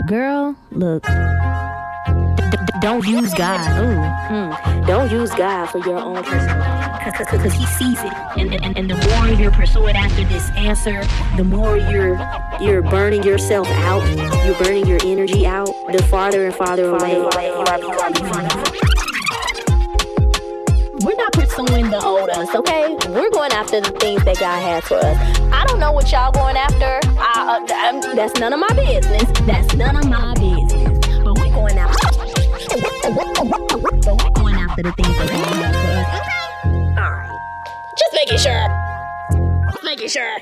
Girl, look. Don't use God. Don't use God for your own personal, because He sees it, and the more you're pursuing after this answer, the more you're burning yourself out. You're burning your energy out. The farther and farther away you are. We're not pursuing the old us, okay? We're going after the things that God has for us. I don't know what y'all going after. That's none of my business. That's none of my business. But we're going after. But we're going after the things that God has for us. Okay? All right. Just making sure. Making sure.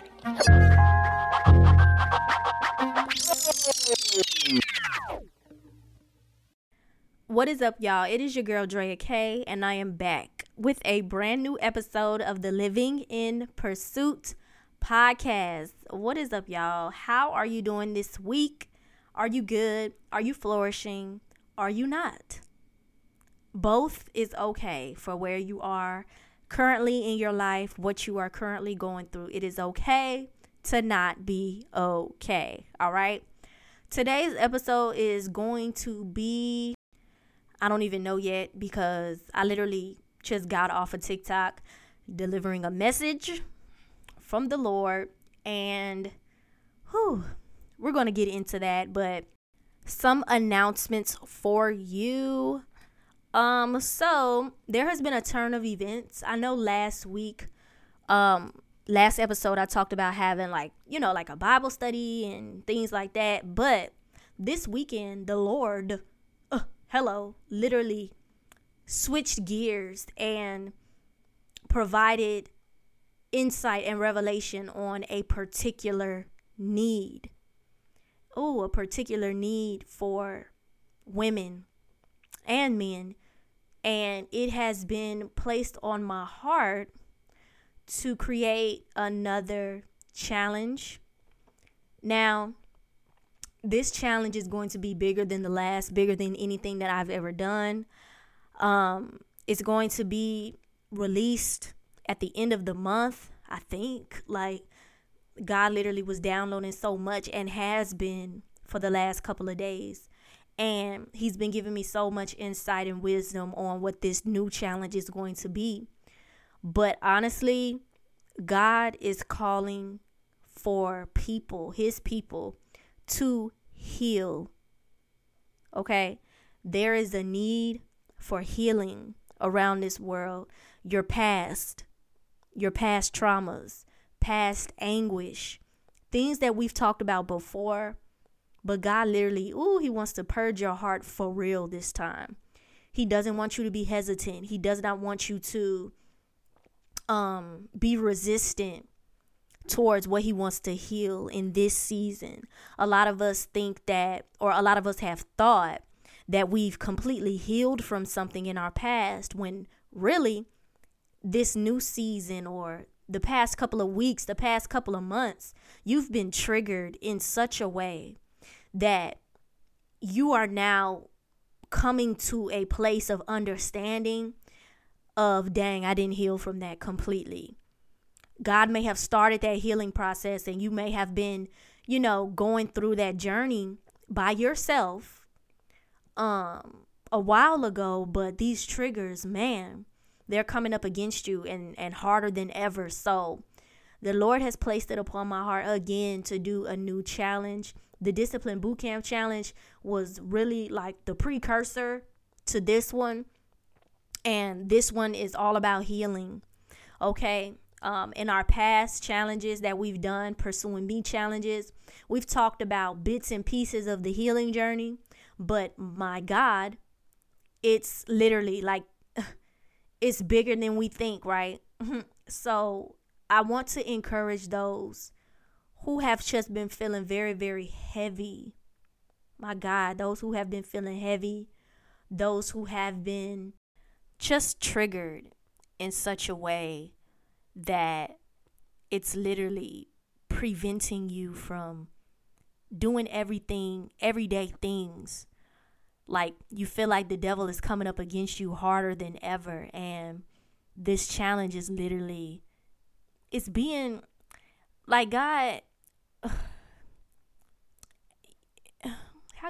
What is up, y'all? It is your girl Drea K, and I am back with a brand new episode of the Living in Pursuit podcast. What is up, y'all? How are you doing this week? Are you good? Are you flourishing? Are you not? Both is okay for where you are currently in your life, what you are currently going through. It is okay to not be okay. All right. Today's episode is going to be, I don't even know yet, because I literally just got off of TikTok delivering a message from the Lord, and we're going to get into that. But some announcements for you. So there has been a turn of events. I know last episode I talked about having like a Bible study and things like that. But this weekend, the Lord, literally switched gears and provided insight and revelation on a particular need. A particular need for women and men. And it has been placed on my heart to create another challenge. Now, this challenge is going to be bigger than the last, bigger than anything that I've ever done. It's going to be released at the end of the month, I think. Like, God literally was downloading so much and has been for the last couple of days. And He's been giving me so much insight and wisdom on what this new challenge is going to be. But honestly, God is calling for people, His people, to heal. Okay? There is a need for healing around this world. Your past traumas, past anguish, things that we've talked about before. But God literally, He wants to purge your heart for real this time. He doesn't want you to be hesitant. He does not want you to be resistant towards what He wants to heal in this season. A lot of us think that, or a lot of us have thought that we've completely healed from something in our past, when really this new season, or the past couple of weeks, the past couple of months, you've been triggered in such a way that you are now coming to a place of understanding of, dang, I didn't heal from that completely. God may have started that healing process, and you may have been, going through that journey by yourself a while ago, but these triggers, man, they're coming up against you and harder than ever. So the Lord has placed it upon my heart again to do a new challenge. The Discipline Bootcamp Challenge was really like the precursor to this one. And this one is all about healing. Okay. In our past challenges that we've done, Pursuing Me challenges, we've talked about bits and pieces of the healing journey. But my God, it's literally like, it's bigger than we think, right? So I want to encourage those who have just been feeling very, very heavy. My God, those who have been feeling heavy, those who have been just triggered in such a way that it's literally preventing you from doing everyday things. Like, you feel like the devil is coming up against you harder than ever. And this challenge is literally, it's being like, God, how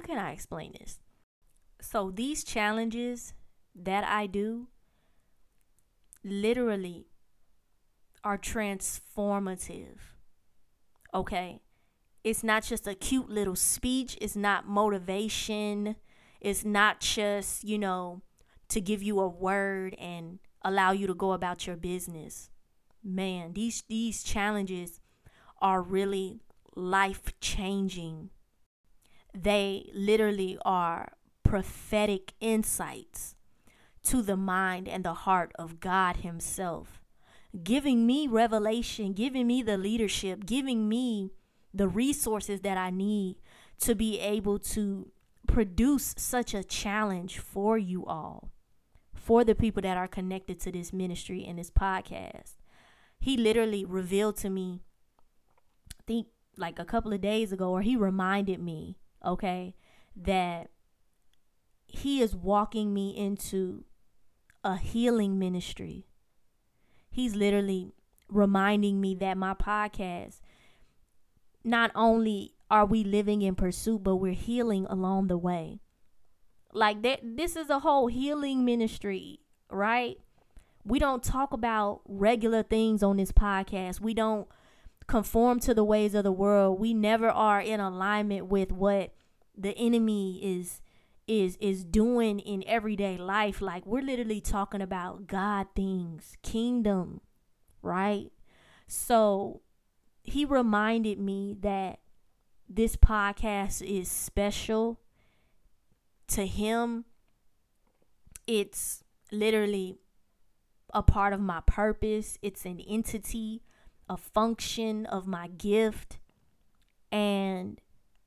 can I explain this? So these challenges that I do literally are transformative. Okay? It's not just a cute little speech. It's not motivation. It's not just, to give you a word and allow you to go about your business. Man, these challenges are really life-changing. They literally are prophetic insights to the mind and the heart of God himself, giving me revelation, giving me the leadership, giving me the resources that I need to be able to produce such a challenge for you all, for the people that are connected to this ministry and this podcast. He literally revealed to me, I think like a couple of days ago, or he reminded me, okay, that he is walking me into a healing ministry. He's literally reminding me that my podcast, not only are we living in pursuit, but we're healing along the way. Like that, this is a whole healing ministry, right? We don't talk about regular things on this podcast. We don't conform to the ways of the world. We never are in alignment with what the enemy is doing in everyday life. Like, we're literally talking about God things, kingdom, right? So he reminded me that this podcast is special to him. It's literally a part of my purpose. It's an entity, a function of my gift. And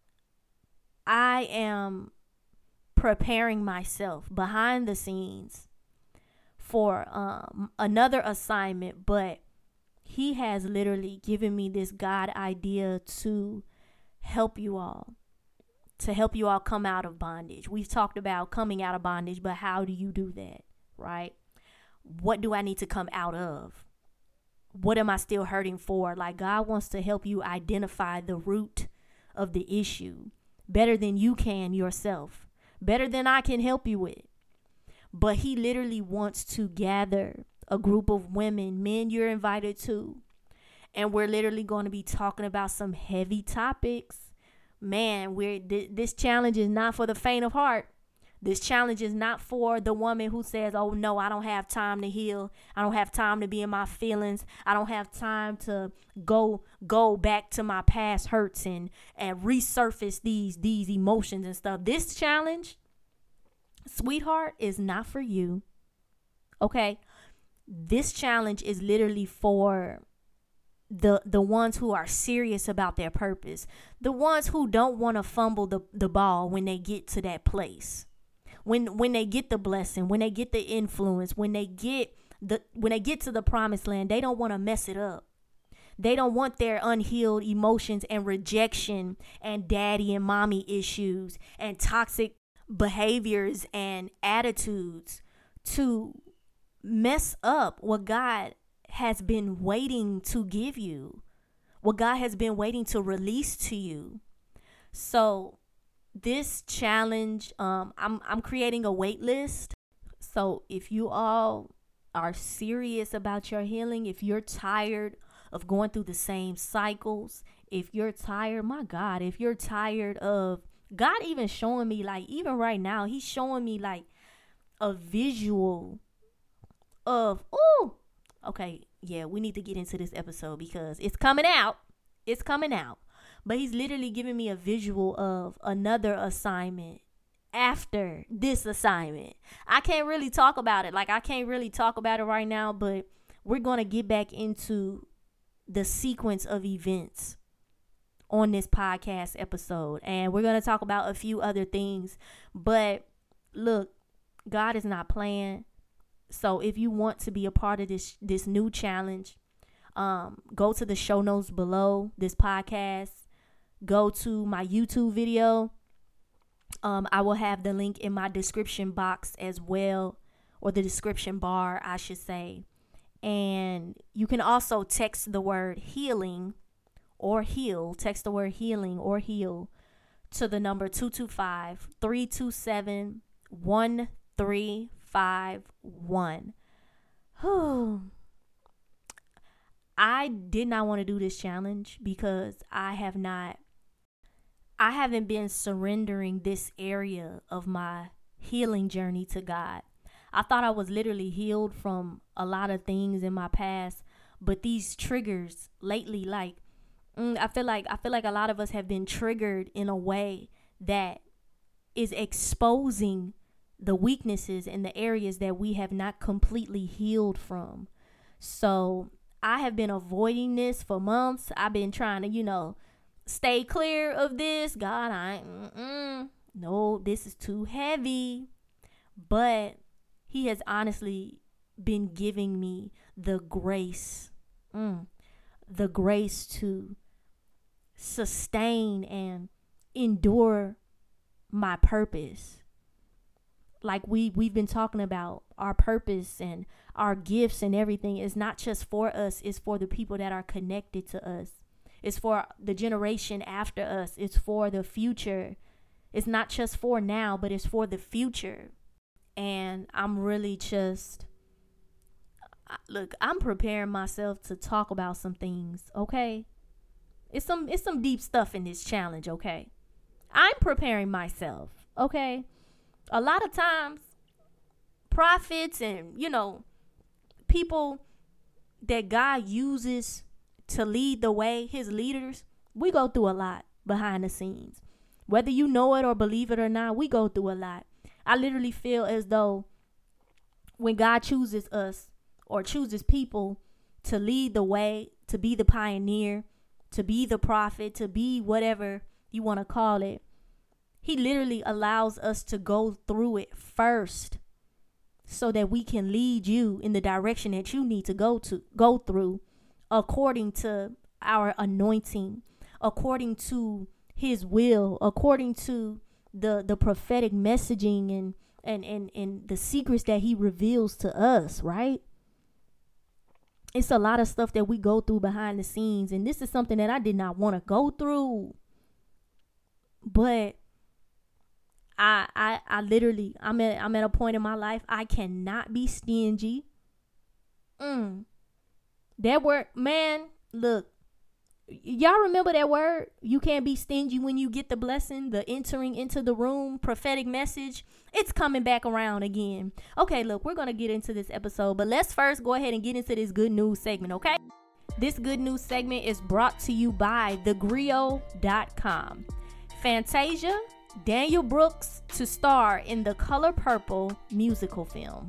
I am preparing myself behind the scenes for another assignment, but he has literally given me this God idea to help you all come out of bondage. We've talked about coming out of bondage, but how do you do that, right? What do I need to come out of? What am I still hurting for? Like, God wants to help you identify the root of the issue better than you can yourself, better than I can help you with. But he literally wants to gather a group of women, men you're invited to, and we're literally going to be talking about some heavy topics. Man, this challenge is not for the faint of heart. This challenge is not for the woman who says, oh no, I don't have time to heal. I don't have time to be in my feelings. I don't have time to go back to my past hurts and resurface these emotions and stuff. This challenge, sweetheart, is not for you. Okay? This challenge is literally for the ones who are serious about their purpose. The ones who don't want to fumble the ball when they get to that place. When they get the blessing, when they get the influence, when they get to the promised land, they don't want to mess it up. They don't want their unhealed emotions and rejection and daddy and mommy issues and toxic behaviors and attitudes to mess up what God has been waiting to give you, what God has been waiting to release to you. So this challenge, I'm creating a wait list. So if you all are serious about your healing, if you're tired of going through the same cycles, if you're tired, my God, if you're tired of God even showing me, like, even right now, he's showing me like a visual of, okay, yeah, we need to get into this episode because it's coming out. But he's literally giving me a visual of another assignment after this assignment. I can't really talk about it. Like, I can't really talk about it right now, but we're going to get back into the sequence of events on this podcast episode. And we're going to talk about a few other things. But look, God is not playing. So if you want to be a part of this new challenge, go to the show notes below this podcast. Go to my YouTube video. I will have the link in my description box as well, or the description bar, I should say. And you can also text the word healing or heal. Text the word healing or heal to the number 225-327-1351. I did not want to do this challenge because I haven't been surrendering this area of my healing journey to God. I thought I was literally healed from a lot of things in my past, but these triggers lately, like, I feel like a lot of us have been triggered in a way that is exposing the weaknesses in the areas that we have not completely healed from. So I have been avoiding this for months. I've been trying to, stay clear of this. God, no, this is too heavy. But he has honestly been giving me the grace to sustain and endure my purpose. Like we've been talking about, our purpose and our gifts and everything is not just for us, it's for the people that are connected to us. It's for the generation after us. It's for the future. It's not just for now, but it's for the future. And I'm really I'm preparing myself to talk about some things, okay? It's some deep stuff in this challenge, okay? I'm preparing myself, okay? A lot of times, prophets and, people that God uses to lead the way, his leaders, we go through a lot behind the scenes. Whether you know it or believe it or not, we go through a lot. I literally feel as though when God chooses us or chooses people to lead the way, to be the pioneer, to be the prophet, to be whatever you want to call it, he literally allows us to go through it first so that we can lead you in the direction that you need to go through according to our anointing, according to his will, according to the prophetic messaging and the secrets that he reveals to us, right? It's a lot of stuff that we go through behind the scenes, and this is something that I did not want to go through. But I literally, I'm at a point in my life, I cannot be stingy. That word, man, look, y'all remember that word? You can't be stingy when you get the blessing, the entering into the room, prophetic message. It's coming back around again. Okay, look, we're going to get into this episode, but let's first go ahead and get into this good news segment, okay? This good news segment is brought to you by thegrio.com. Fantasia, Daniel Brooks to star in The Color Purple musical film.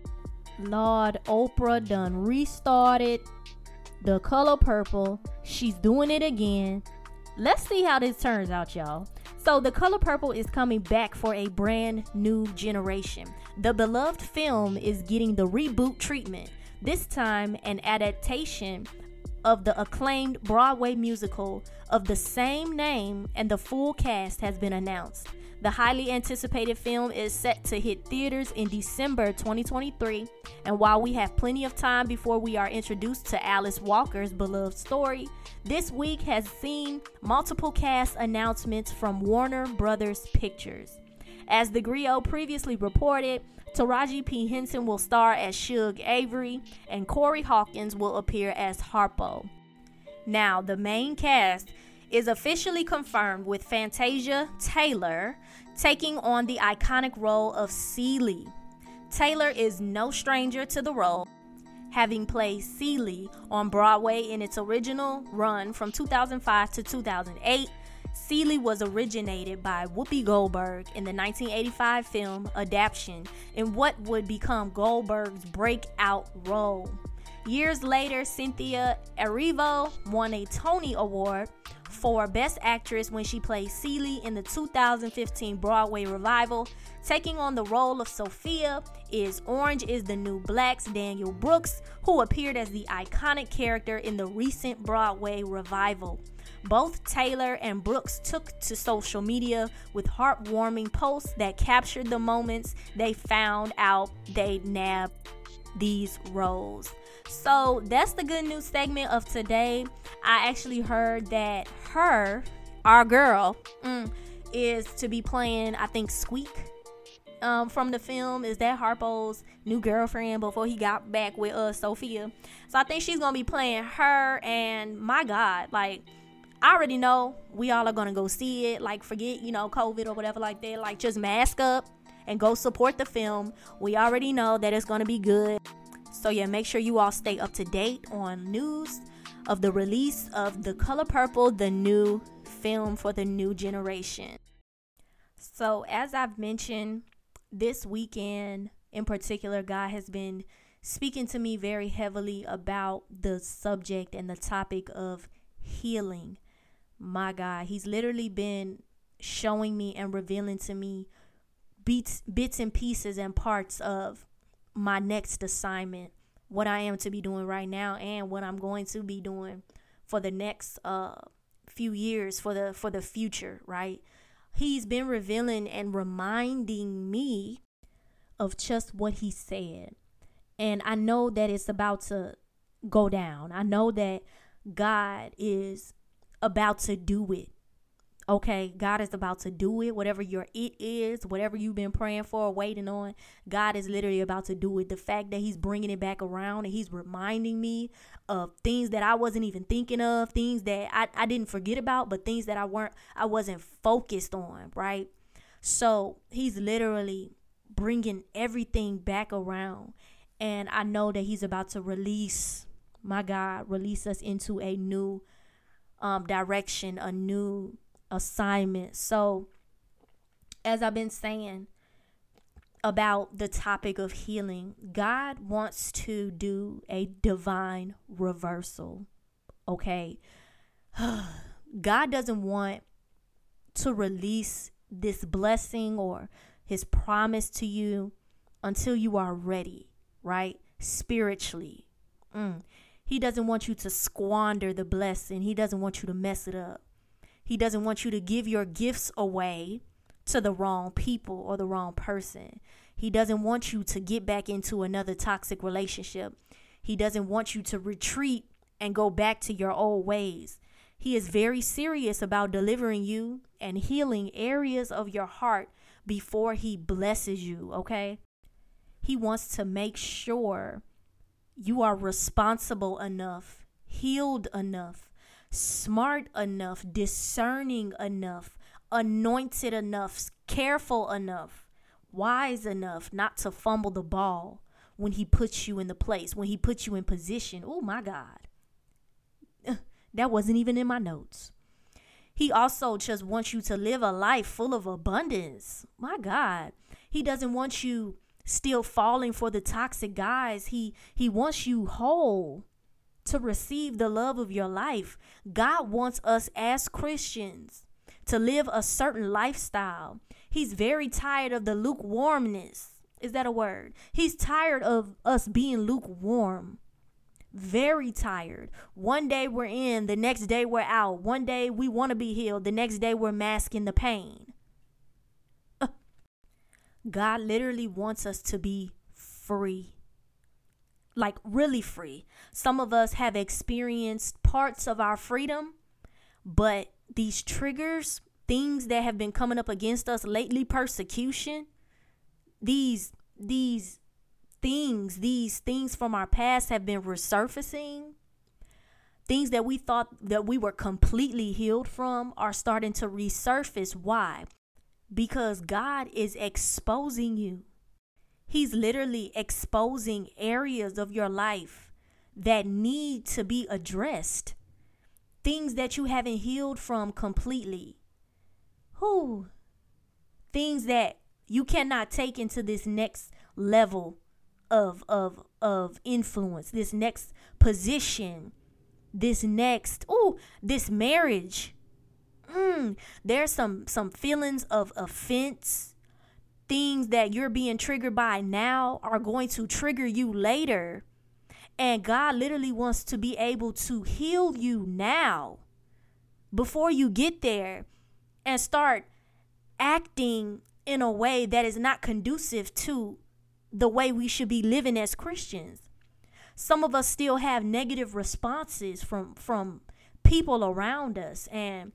Lord, Oprah done restarted The Color Purple. She's doing it again. Let's see how this turns out, y'all. So The Color Purple is coming back for a brand new generation. The beloved film is getting the reboot treatment. This time, an adaptation of the acclaimed Broadway musical of the same name, and the full cast has been announced. The highly anticipated film is set to hit theaters in December 2023, and while we have plenty of time before we are introduced to Alice Walker's beloved story, this week has seen multiple cast announcements from Warner Brothers Pictures. As The Griot previously reported, Taraji P. Henson will star as Shug Avery, and Corey Hawkins will appear as Harpo. Now, the main cast is officially confirmed, with Fantasia Taylor taking on the iconic role of Celie. Taylor is no stranger to the role, having played Celie on Broadway in its original run from 2005 to 2008. Celie was originated by Whoopi Goldberg in the 1985 film adaptation in what would become Goldberg's breakout role. Years later, Cynthia Erivo won a Tony Award for Best Actress when she played Celie in the 2015 Broadway revival. Taking on the role of Sophia is Orange is the New Black's Daniel Brooks, who appeared as the iconic character in the recent Broadway revival. Both Taylor and Brooks took to social media with heartwarming posts that captured the moments they found out they nabbed these roles. So that's the good news segment of today. I actually heard that our girl, is to be playing, I think, Squeak from the film. Is that Harpo's new girlfriend before he got back with Sophia? So I think she's gonna be playing her, and my God, like, I already know we all are gonna go see it. Like, forget, COVID or whatever like that. Like, just mask up and go support the film. We already know that it's gonna be good. So yeah, make sure you all stay up to date on news of the release of The Color Purple, the new film for the new generation. So as I've mentioned, this weekend in particular, God has been speaking to me very heavily about the subject and the topic of healing. My God, he's literally been showing me and revealing to me bits and pieces and parts of my next assignment, what I am to be doing right now and what I'm going to be doing for the next few years, for the future, right? He's been revealing and reminding me of just what he said. And I know that it's about to go down. I know that God is about to do it. Okay, God is about to do it. Whatever your it is, whatever you've been praying for or waiting on, God is literally about to do it. The fact that he's bringing it back around and he's reminding me of things that I wasn't even thinking of, things that I didn't forget about, but things that I wasn't focused on, right? So he's literally bringing everything back around. And I know that he's about to release us into a new direction, a new assignment. So as I've been saying about the topic of healing, God wants to do a divine reversal. Okay. God doesn't want to release this blessing or his promise to you until you are ready, right? Spiritually. He doesn't want you to squander the blessing. He doesn't want you to mess it up. He doesn't want you to give your gifts away to the wrong people or the wrong person. He doesn't want you to get back into another toxic relationship. He doesn't want you to retreat and go back to your old ways. He is very serious about delivering you and healing areas of your heart before he blesses you, okay? He wants to make sure you are responsible enough, healed enough, smart enough, discerning enough, anointed enough, careful enough, wise enough not to fumble the ball when he puts you in the place, when he puts you in position. Oh my God. That wasn't even in my notes. He also just wants you to live a life full of abundance. My God. He doesn't want you still falling for the toxic guys. He wants you whole to receive the love of your life. God wants us as Christians to live a certain lifestyle. He's very tired of the lukewarmness. Is that a word? He's tired of us being lukewarm. Very tired. One day we're in, the next day we're out. One day we want to be healed, the next day we're masking the pain. God literally wants us to be free. Like really free. Some of us have experienced parts of our freedom, but these triggers, things that have been coming up against us lately, persecution, these things from our past have been resurfacing. Things that we thought that we were completely healed from are starting to resurface. Why? Because God is exposing you. He's literally exposing areas of your life that need to be addressed. Things that you haven't healed from completely. Things that you cannot take into this next level of influence, this next position, this marriage. There's some feelings of offense. Things that you're being triggered by now are going to trigger you later. And God literally wants to be able to heal you now before you get there and start acting in a way that is not conducive to the way we should be living as Christians. Some of us still have negative responses from people around us, and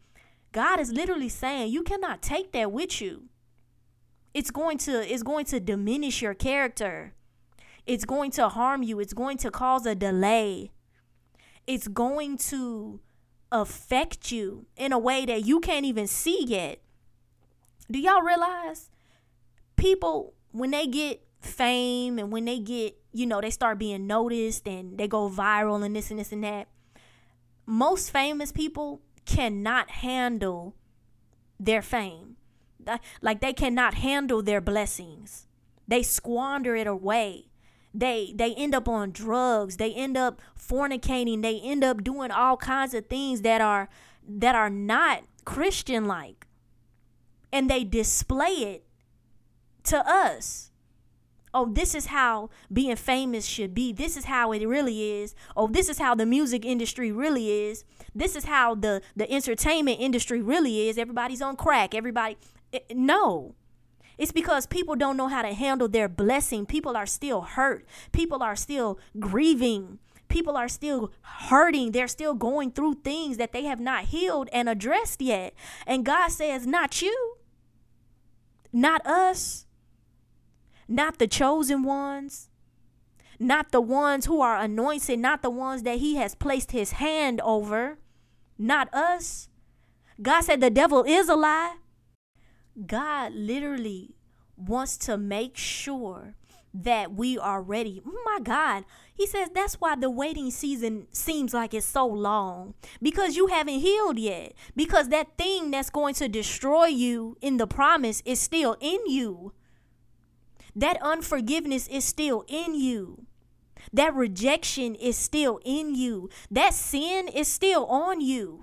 God is literally saying you cannot take that with you. It's going to diminish your character. It's going to harm you. It's going to cause a delay. It's going to affect you in a way that you can't even see yet. Do y'all realize people, when they get fame and when they get, they start being noticed and they go viral and this and that, most famous people cannot handle their fame. Like, they cannot handle their blessings. They squander it away. They end up on drugs. They end up fornicating. They end up doing all kinds of things that are not Christian-like. And they display it to us. Oh, this is how being famous should be. This is how it really is. Oh, this is how the music industry really is. This is how the entertainment industry really is. Everybody's on crack. No. It's because people don't know how to handle their blessing. People are still hurt. People are still grieving. People are still hurting. They're still going through things that they have not healed and addressed yet. And God says, not you, not us, not the chosen ones, not the ones who are anointed, not the ones that he has placed his hand over, not us. God said the devil is a lie. God literally wants to make sure that we are ready. Oh my God. He says that's why the waiting season seems like it's so long, because you haven't healed yet, because that thing that's going to destroy you in the promise is still in you. That unforgiveness is still in you. That rejection is still in you. That sin is still on you.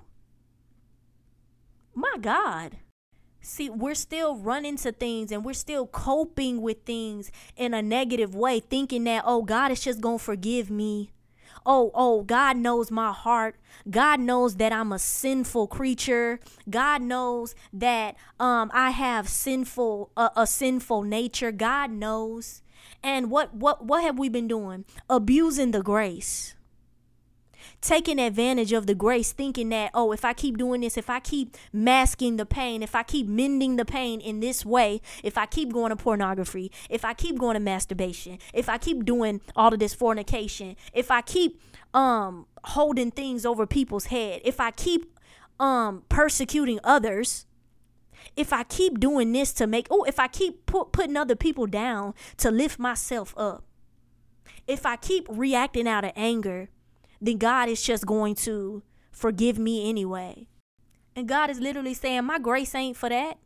My God. See, we're still running to things and we're still coping with things in a negative way, thinking that, oh, God is just going to forgive me. Oh, God knows my heart. God knows that I'm a sinful creature. God knows that I have a sinful nature. God knows. And what have we been doing? Abusing the grace. Taking advantage of the grace, thinking that, oh, if I keep doing this, if I keep masking the pain, if I keep mending the pain in this way, if I keep going to pornography, if I keep going to masturbation, if I keep doing all of this fornication, if I keep holding things over people's head, if I keep persecuting others, if I keep doing this if I keep putting other people down to lift myself up, if I keep reacting out of anger, then God is just going to forgive me anyway. And God is literally saying, my grace ain't for that.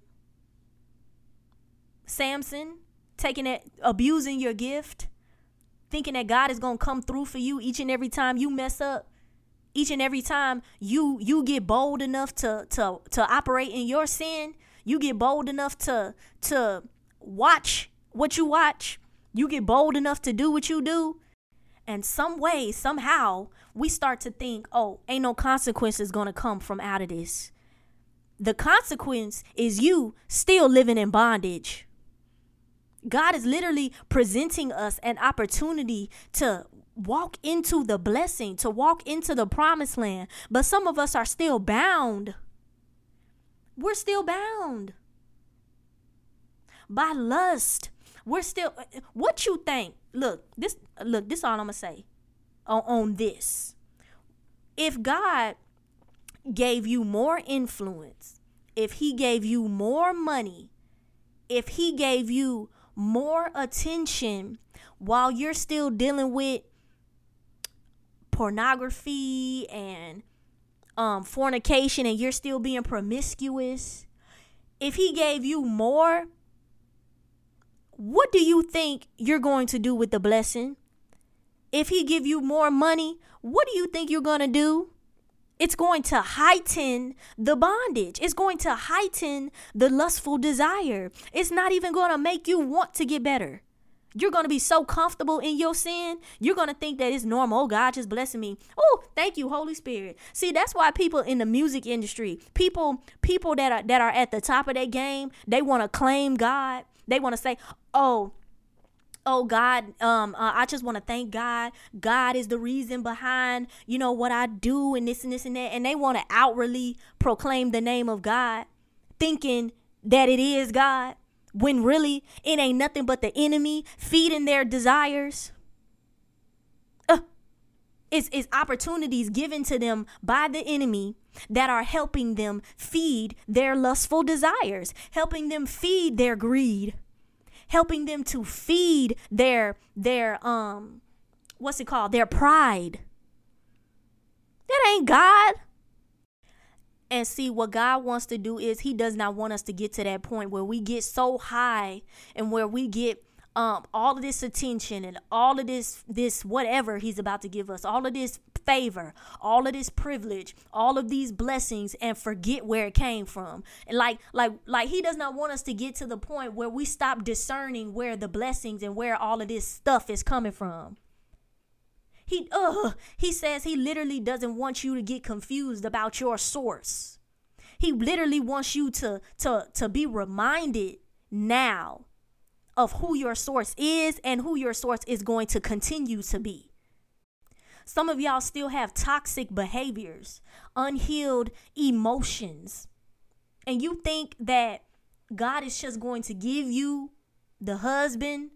Samson, abusing your gift, thinking that God is going to come through for you each and every time you mess up, each and every time you get bold enough to operate in your sin, you get bold enough to watch what you watch, you get bold enough to do what you do. And some way, somehow, we start to think, oh, ain't no consequences going to come from out of this. The consequence is you still living in bondage. God is literally presenting us an opportunity to walk into the blessing, to walk into the promised land. But some of us are still bound. We're still bound by lust. We're still, what you think? Look, this all I'm going to say on this. If God gave you more influence, if he gave you more money, if he gave you more attention while you're still dealing with pornography and fornication and you're still being promiscuous, if he gave you more, what do you think you're going to do with the blessing? If he give you more money, what do you think you're going to do? It's going to heighten the bondage. It's going to heighten the lustful desire. It's not even going to make you want to get better. You're going to be so comfortable in your sin. You're going to think that it's normal. Oh, God just blessing me. Oh, thank you, Holy Spirit. See, that's why people in the music industry, people that are at the top of their game, they want to claim God. They want to say, oh, oh God, I just want to thank God. God is the reason behind, what I do and this and this and that. And they want to outwardly proclaim the name of God, thinking that it is God, when really it ain't nothing but the enemy feeding their desires. It's opportunities given to them by the enemy that are helping them feed their lustful desires, helping them feed their greed, helping them to feed their their pride. That ain't God. And see, what God wants to do is he does not want us to get to that point where we get so high and where we get all of this attention and all of this whatever he's about to give us, all of this favor, all of this privilege, all of these blessings, and forget where it came from. And like he does not want us to get to the point where we stop discerning where the blessings and where all of this stuff is coming from. He says he literally doesn't want you to get confused about your source. He literally wants you to be reminded now of who your source is and who your source is going to continue to be. Some of y'all still have toxic behaviors, unhealed emotions, and you think that God is just going to give you the husband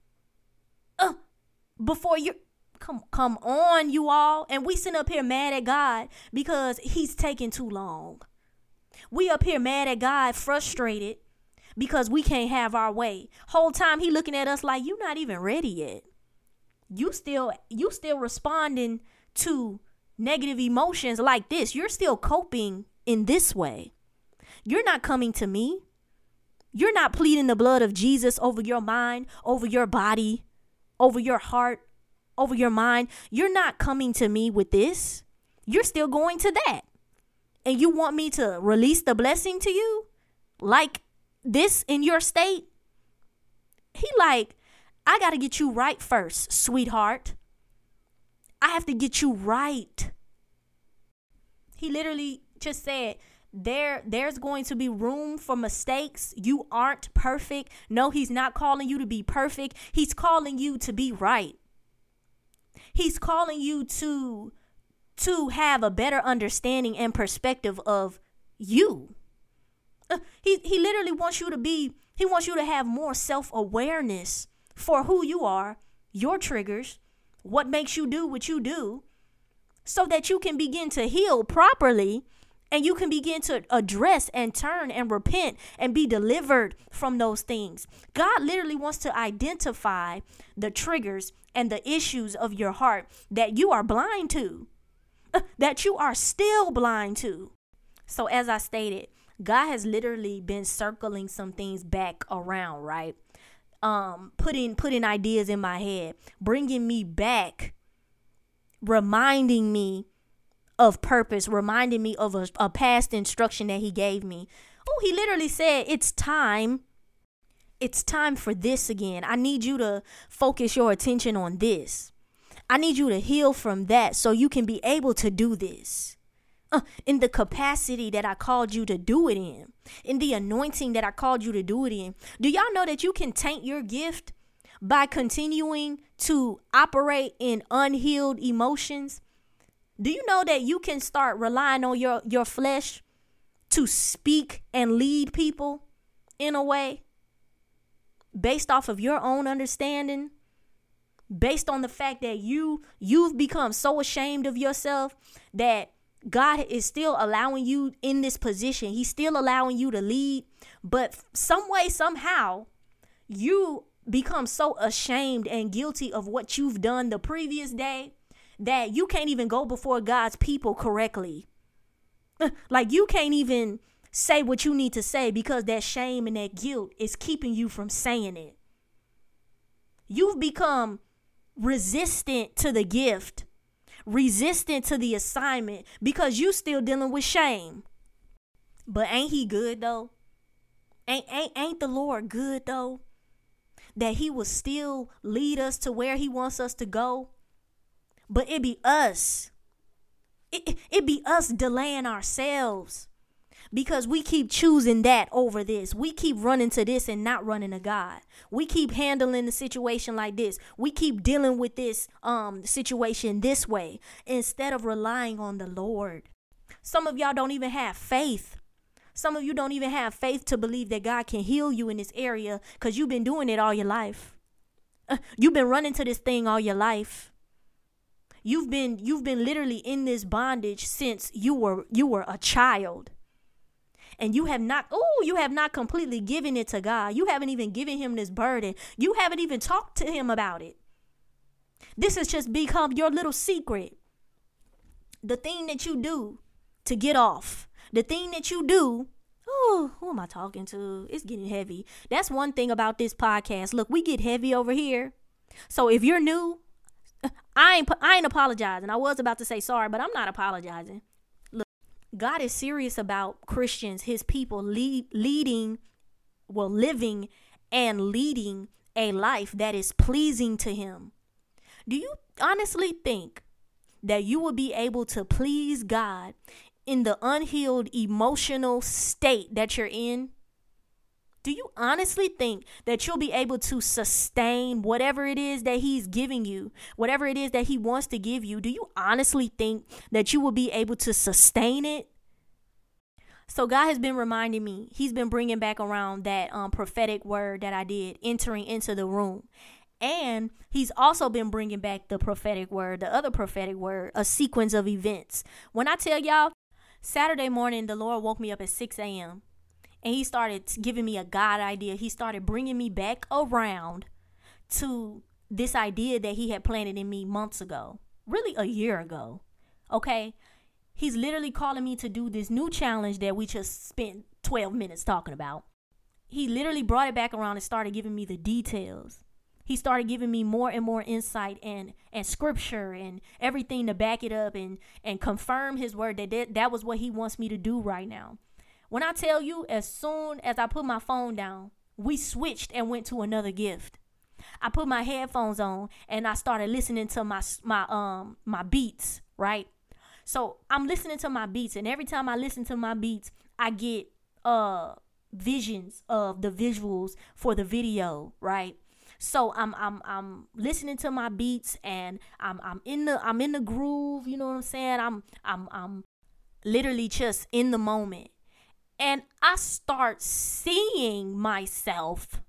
before you come on, you all. And we sit up here mad at God because he's taking too long. We up here mad at God, frustrated because we can't have our way. Whole time he looking at us like, you're not even ready yet. You still responding to negative emotions like this. You're still coping in this way. You're not coming to me. You're not pleading the blood of Jesus over your mind, over your body, over your heart, over your mind. You're not coming to me with this. You're still going to that. And you want me to release the blessing to you like this in your state? He like, I got to get you right first, sweetheart. I have to get you right. He literally just said, there's going to be room for mistakes. You aren't perfect. No, he's not calling you to be perfect. He's calling you to be right. He's calling you to have a better understanding and perspective of you. He literally wants you to have more self-awareness for who you are, your triggers, what makes you do what you do, so that you can begin to heal properly and you can begin to address and turn and repent and be delivered from those things. God literally wants to identify the triggers and the issues of your heart that you are blind to, that you are still blind to. So as I stated, God has literally been circling some things back around, right? Putting ideas in my head, bringing me back, reminding me of purpose, reminding me of a past instruction that he gave me. Oh, he literally said, it's time for this again. I need you to focus your attention on this. I need you to heal from that so you can be able to do this. In the capacity that I called you to do it in the anointing that I called you to do it in. Do y'all know that you can taint your gift by continuing to operate in unhealed emotions? Do you know that you can start relying on your flesh to speak and lead people in a way based off of your own understanding, based on the fact that you've become so ashamed of yourself that God is still allowing you in this position. He's still allowing you to lead, but some way, somehow, you become so ashamed and guilty of what you've done the previous day that you can't even go before God's people correctly. Like you can't even say what you need to say because that shame and that guilt is keeping you from saying it. You've become resistant to the gift, resistant to the assignment because you still dealing with shame. But ain't he good though? Ain't the Lord good though? That he will still lead us to where he wants us to go. But it be us. It be us delaying ourselves because we keep choosing that over this. We keep running to this and not running to God. We keep handling the situation like this. We keep dealing with this situation this way instead of relying on the Lord. Some of y'all don't even have faith. Some of you don't even have faith to believe that God can heal you in this area because you've been doing it all your life. You've been running to this thing all your life. You've been literally in this bondage since you were a child. And you have not completely given it to God. You haven't even given him this burden. You haven't even talked to him about it. This has just become your little secret. The thing that you do to get off. The thing that you do. Oh, who am I talking to? It's getting heavy. That's one thing about this podcast. Look, we get heavy over here. So if you're new, I ain't apologizing. I was about to say sorry, but I'm not apologizing. Look, God is serious about Christians, his people, living and leading a life that is pleasing to him. Do you honestly think that you will be able to please God in the unhealed emotional state that you're in? Do you honestly think that you'll be able to sustain whatever it is that he's giving you, whatever it is that he wants to give you? Do you honestly think that you will be able to sustain it? So God has been reminding me, he's been bringing back around that prophetic word that I did, entering into the room. And he's also been bringing back the prophetic word, the other prophetic word, a sequence of events. When I tell y'all, Saturday morning, the Lord woke me up at 6 a.m. and he started giving me a God idea. He started bringing me back around to this idea that he had planted in me months ago, really a year ago. Okay. He's literally calling me to do this new challenge that we just spent 12 minutes talking about. He literally brought it back around and started giving me the details. He started giving me more and more insight and scripture and everything to back it up and confirm his word that was what he wants me to do right now. When I tell you, as soon as I put my phone down, we switched and went to another gift. I put my headphones on and I started listening to my beats, right? So I'm listening to my beats, and every time I listen to my beats, I get visions of the visuals for the video, right? So I'm listening to my beats and I'm in the groove, you know what I'm saying? I'm literally just in the moment. And I start seeing myself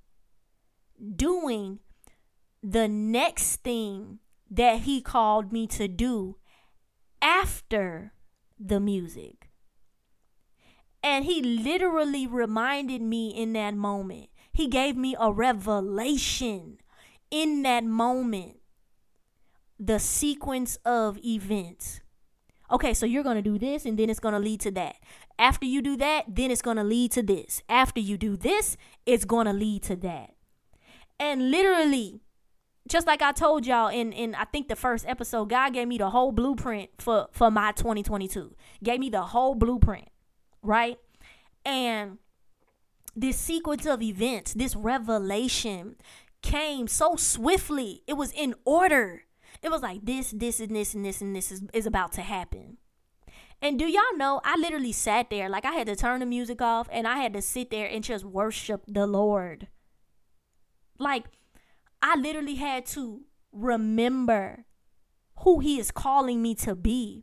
doing the next thing that he called me to do after the music. And he literally reminded me in that moment. He gave me a revelation in that moment. The sequence of events. Okay, so you're going to do this and then it's going to lead to that. After you do that, then it's going to lead to this. After you do this, it's going to lead to that. And literally, just like I told y'all in I think the first episode, God gave me the whole blueprint for my 2022. Gave me the whole blueprint, right? And this sequence of events, this revelation came so swiftly. It was in order. It was like this, and this, and this is about to happen. And do y'all know, I literally sat there, like I had to turn the music off and I had to sit there and just worship the Lord. Like, I literally had to remember who he is calling me to be.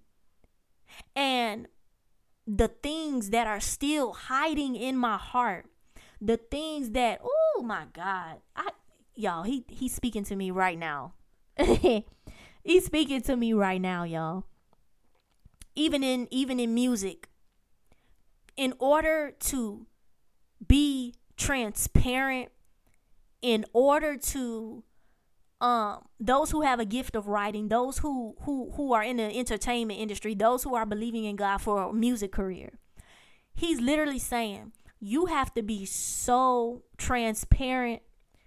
And the things that are still hiding in my heart. The things that, oh my God, he's speaking to me right now. He's speaking to me right now, y'all. Even in music, in order to be transparent, in order to those who have a gift of writing, those who are in the entertainment industry, those who are believing in God for a music career, he's literally saying you have to be so transparent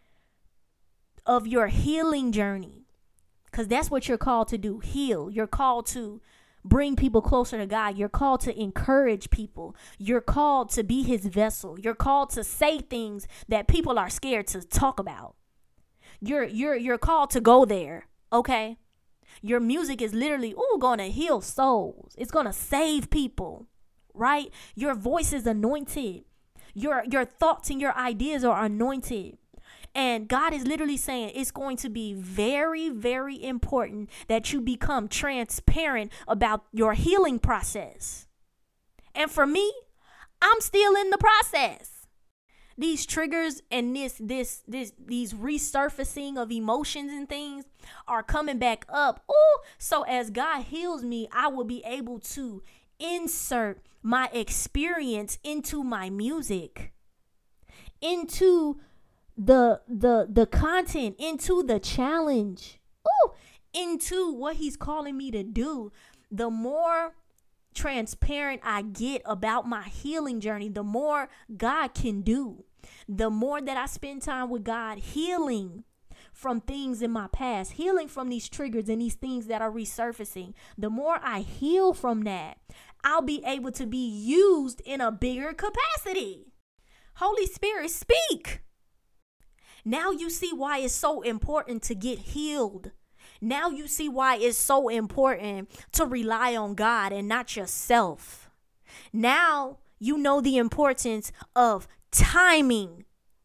of your healing journey, because that's what you're called to do, heal. You're called to bring people closer to God. You're called to encourage people. You're called to be his vessel. You're called to say things that people are scared to talk about. You're called to go there, okay? Your music is literally going to heal souls. It's going to save people, right? Your voice is anointed. Your thoughts and your ideas are anointed. And God is literally saying it's going to be very, very important that you become transparent about your healing process. And for me, I'm still in the process. These triggers and these resurfacing of emotions and things are coming back up. Oh, so as God heals me, I will be able to insert my experience into my music, into the content, into the challenge, into what he's calling me to do. The more transparent I get about my healing journey, the more God can do. The more that I spend time with God, healing from things in my past, healing from these triggers and these things that are resurfacing, the more I heal from that, I'll be able to be used in a bigger capacity. Holy Spirit, speak. Now you see why it's so important to get healed. Now you see why it's so important to rely on God and not yourself. Now you know the importance of timing.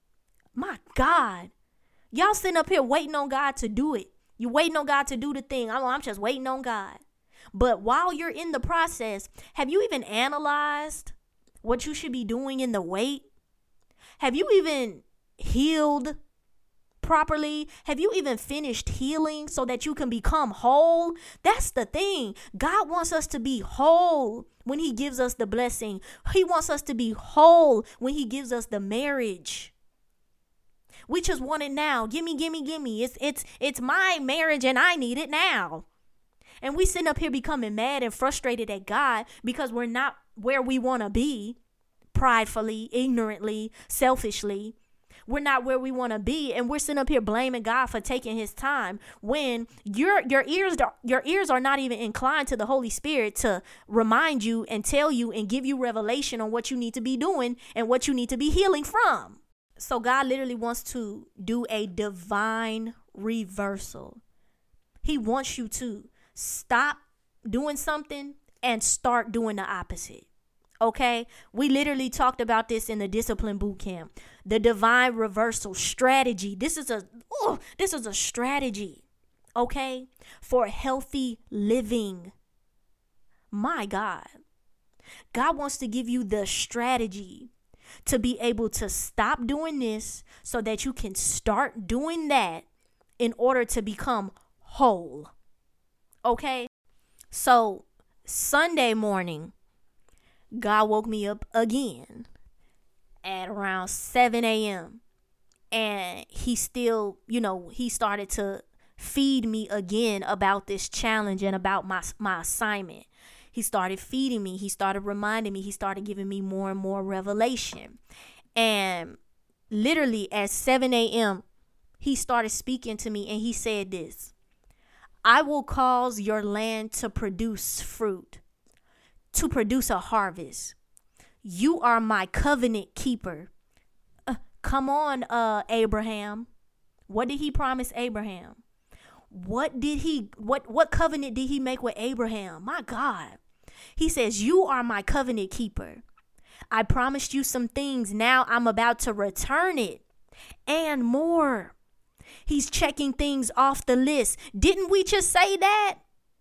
My God. Y'all sitting up here waiting on God to do it. You waiting on God to do the thing. I'm just waiting on God. But while you're in the process, have you even analyzed what you should be doing in the wait? Have you even healed properly? Have you even finished healing so that you can become whole? That's the thing. God wants us to be whole when he gives us the blessing. He wants us to be whole when he gives us the marriage. We just want it now. Gimme. It's my marriage and I need it now. And we sitting up here becoming mad and frustrated at God because we're not where we want to be, pridefully, ignorantly, selfishly. We're not where we want to be, and we're sitting up here blaming God for taking his time when your ears are not even inclined to the Holy Spirit to remind you and tell you and give you revelation on what you need to be doing and what you need to be healing from. So God literally wants to do a divine reversal. He wants you to stop doing something and start doing the opposite. Okay, we literally talked about this in the discipline boot camp. The divine reversal strategy. This is a strategy, okay, for healthy living. My God. God wants to give you the strategy to be able to stop doing this so that you can start doing that in order to become whole. Okay? So, Sunday morning, God woke me up again at around 7 a.m. And he still, he started to feed me again about this challenge and about my assignment. He started feeding me. He started reminding me. He started giving me more and more revelation. And literally at 7 a.m., he started speaking to me and he said this: I will cause your land to produce fruit, to produce a harvest. You are my covenant keeper. Come on, Abraham. What did he promise Abraham? What covenant did he make with Abraham? My God. He says, you are my covenant keeper. I promised you some things. Now I'm about to return it and more. He's checking things off the list. Didn't we just say that?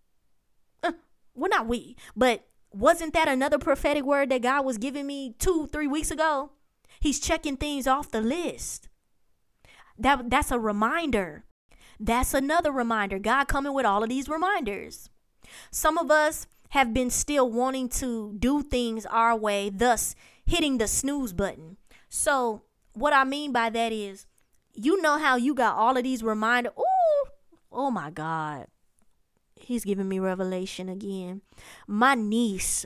Well, not we, but wasn't that another prophetic word that God was giving me 2-3 weeks ago? He's checking things off the list. That's a reminder. That's another reminder. God coming with all of these reminders. Some of us have been still wanting to do things our way, thus hitting the snooze button. So what I mean by that is, you know how you got all of these reminders. Oh my God. He's giving me revelation again. My niece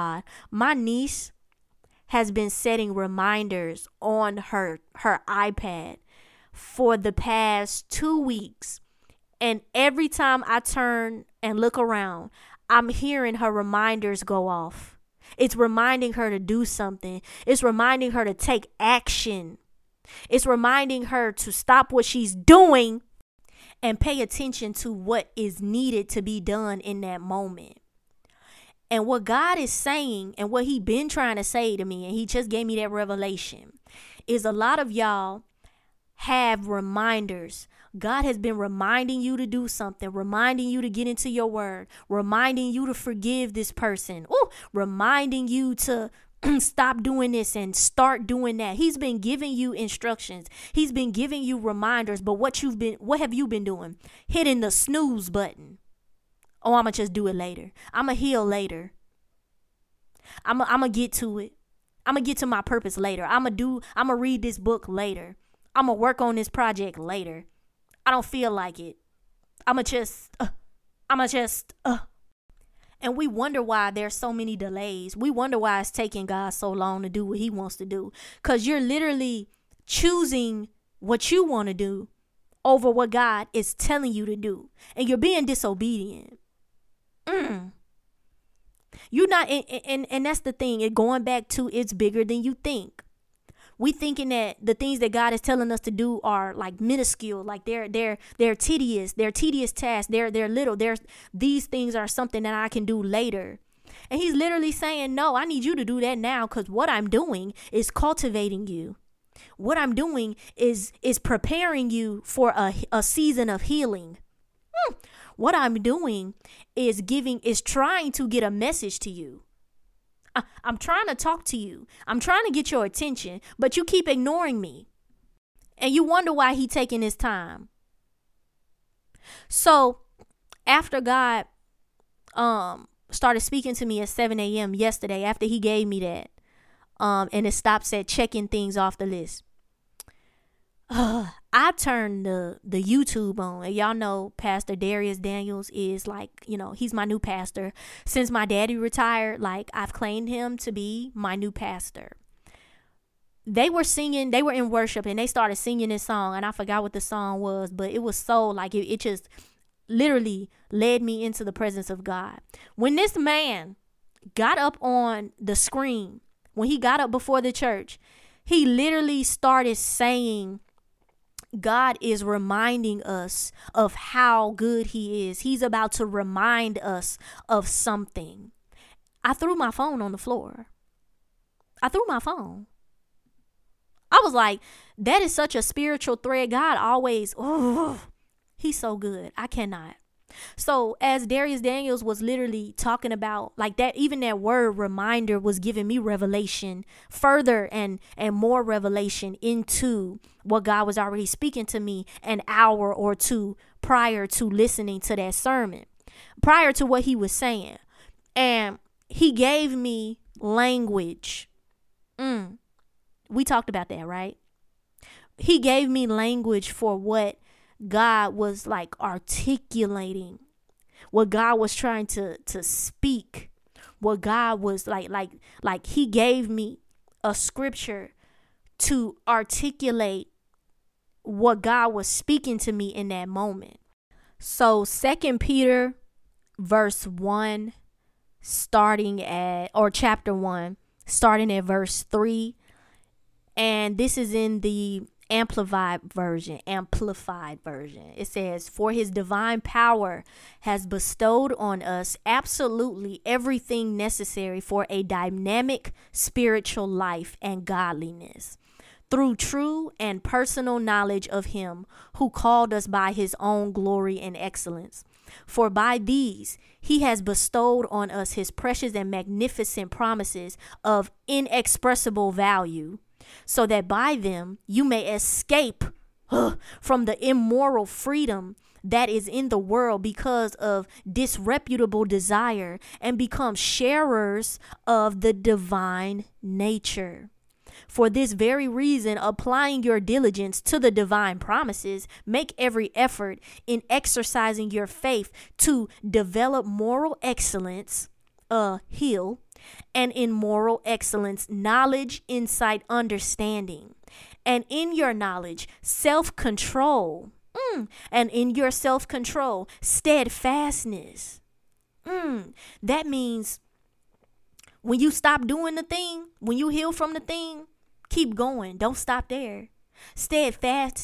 has been setting reminders on her iPad for the past 2 weeks. And every time I turn and look around, I'm hearing her reminders go off. It's reminding her to do something. It's reminding her to take action. It's reminding her to stop what she's doing and pay attention to what is needed to be done in that moment. And what God is saying and what he been trying to say to me, and he just gave me that revelation, is a lot of y'all have reminders. God has been reminding you to do something, reminding you to get into your word, reminding you to forgive this person, reminding you to stop doing this and start doing that. He's been giving you instructions. He's been giving you reminders. But what have you been doing? Hitting the snooze button. Oh, I'm going to just do it later. I'm going to heal later. I'm going to get to it. I'm going to get to my purpose later. I'm going to read this book later. I'm going to work on this project later. I don't feel like it. I'm going to just. And we wonder why there's so many delays. We wonder why it's taking God so long to do what he wants to do. Because you're literally choosing what you want to do over what God is telling you to do. And you're being disobedient. You're not, and that's the thing. Going back to it's bigger than you think. We thinking that the things that God is telling us to do are like minuscule, like they're tedious, they're tedious tasks, they're little. These things are something that I can do later. And he's literally saying, no, I need you to do that now, because what I'm doing is cultivating you. What I'm doing is preparing you for a season of healing. What I'm doing is trying to get a message to you. I'm trying to talk to you. I'm trying to get your attention, but you keep ignoring me. And you wonder why he taking his time. So after God started speaking to me at 7 a.m. yesterday, after he gave me that, and it stops at checking things off the list, I turned the YouTube on. And y'all know Pastor Darius Daniels is like, he's my new pastor. Since my daddy retired, like I've claimed him to be my new pastor. They were in worship and they started singing this song, and I forgot what the song was, but it was so like it just literally led me into the presence of God. When this man got up on the screen, when he got up before the church, he literally started saying, God is reminding us of how good he is. He's about to remind us of something. I threw my phone on the floor. I was like, that is such a spiritual thread. God always, he's so good. I cannot. So as Darius Daniels was literally talking about like that, even that word reminder was giving me revelation, further and more revelation into what God was already speaking to me an hour or two prior to listening to that sermon, prior to what he was saying. And he gave me language. We talked about that, right? He gave me language for what God was like articulating, what God was trying to speak, what God was like he gave me a scripture to articulate what God was speaking to me in that moment. So 2 Peter verse 1 chapter 1 starting at verse 3, and this is in the amplified version. It says, for his divine power has bestowed on us absolutely everything necessary for a dynamic spiritual life and godliness, through true and personal knowledge of him who called us by his own glory and excellence. For by these he has bestowed on us his precious and magnificent promises of inexpressible value, so that by them you may escape from the immoral freedom that is in the world because of disreputable desire, and become sharers of the divine nature. For this very reason, applying your diligence to the divine promises, make every effort in exercising your faith to develop moral excellence, heal, and in moral excellence, knowledge, insight, understanding, and in your knowledge, self-control, and in your self-control, steadfastness. That means when you stop doing the thing, when you heal from the thing, keep going. Don't stop there.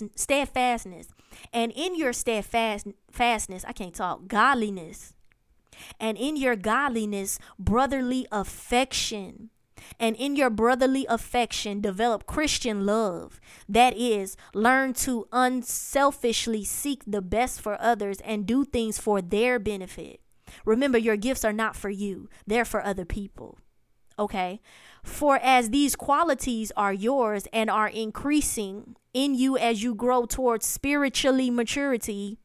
Steadfastness. And in your steadfastness, godliness. And in your godliness, brotherly affection. And in your brotherly affection, develop Christian love. That is, learn to unselfishly seek the best for others and do things for their benefit. Remember, your gifts are not for you. They're for other people. Okay? For as these qualities are yours and are increasing in you as you grow towards spiritual maturity,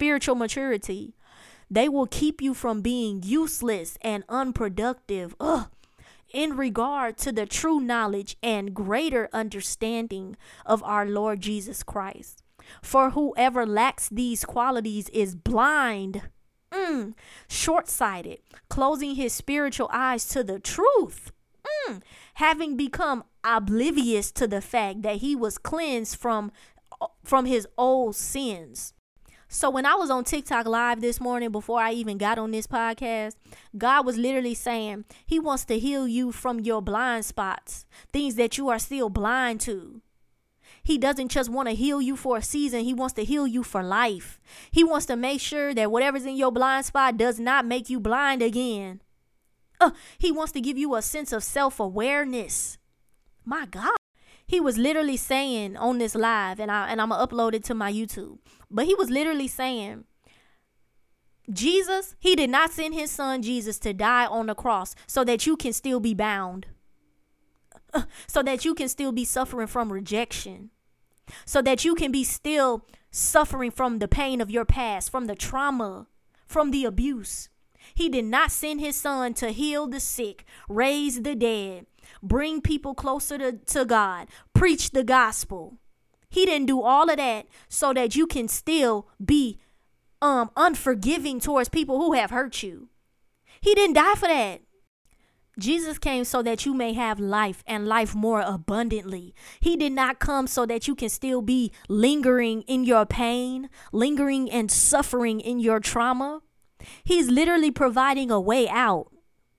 they will keep you from being useless and unproductive in regard to the true knowledge and greater understanding of our Lord Jesus Christ. For whoever lacks these qualities is blind, short-sighted, closing his spiritual eyes to the truth, having become oblivious to the fact that he was cleansed from his old sins. So when I was on TikTok live this morning, before I even got on this podcast, God was literally saying he wants to heal you from your blind spots, things that you are still blind to. He doesn't just want to heal you for a season. He wants to heal you for life. He wants to make sure that whatever's in your blind spot does not make you blind again. He wants to give you a sense of self-awareness. My God. He was literally saying on this live, and I'm going to upload it to my YouTube. But he was literally saying, Jesus, he did not send his son Jesus to die on the cross so that you can still be bound. So that you can still be suffering from rejection. So that you can be still suffering from the pain of your past, from the trauma, from the abuse. He did not send his son to heal the sick, raise the dead, bring people closer to God, preach the gospel. He didn't do all of that so that you can still be unforgiving towards people who have hurt you. He didn't die for that. Jesus came so that you may have life and life more abundantly. He did not come so that you can still be lingering in your pain, lingering and suffering in your trauma. He's literally providing a way out.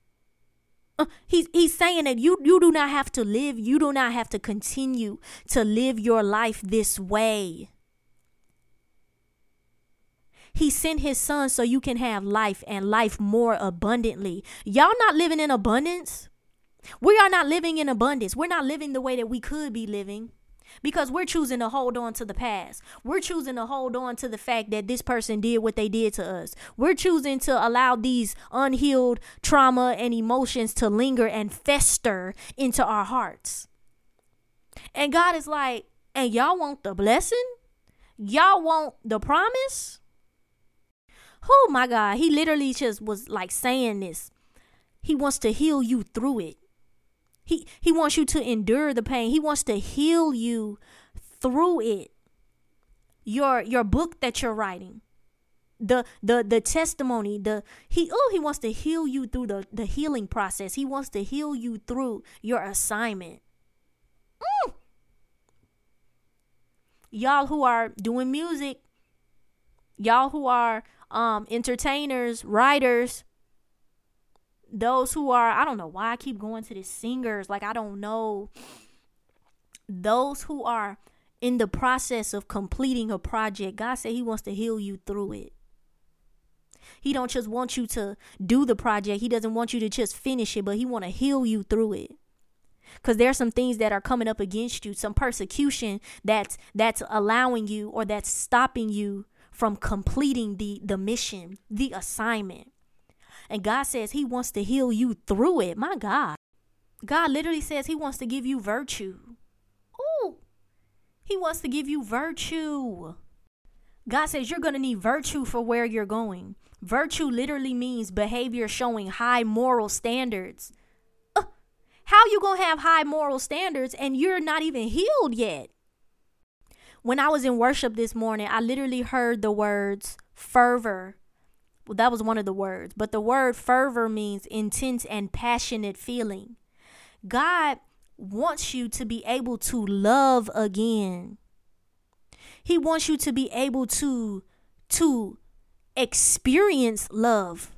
He's saying that you do not have to live. You do not have to continue to live your life this way. He sent his son so you can have life and life more abundantly. Y'all not living in abundance. We are not living in abundance. We're not living the way that we could be living because we're choosing to hold on to the past. We're choosing to hold on to the fact that this person did what they did to us. We're choosing to allow these unhealed trauma and emotions to linger and fester into our hearts. And God is like, and y'all want the blessing? Y'all want the promise? Oh my God, he literally just was like saying this. He wants to heal you through it. He wants you to endure the pain. He wants to heal you through it. Your book that you're writing, the testimony, he wants to heal you through the healing process. He wants to heal you through your assignment. Y'all who are doing music, y'all who are entertainers, writers, those who are, I don't know why I keep going to the singers, like I don't know, those who are in the process of completing a project, God said he wants to heal you through it. He don't just want you to do the project. He doesn't want you to just finish it, but he want to heal you through it. Because there are some things that are coming up against you, some persecution that's allowing you or that's stopping you from completing the mission, the assignment. And God says he wants to heal you through it. My God. God literally says he wants to give you virtue. Ooh. He wants to give you virtue. God says you're going to need virtue for where you're going. Virtue literally means behavior showing high moral standards. How you going to have high moral standards and you're not even healed yet? When I was in worship this morning, I literally heard the words fervor. Well, that was one of the words, but the word fervor means intense and passionate feeling. God wants you to be able to love again. He wants you to be able to experience love.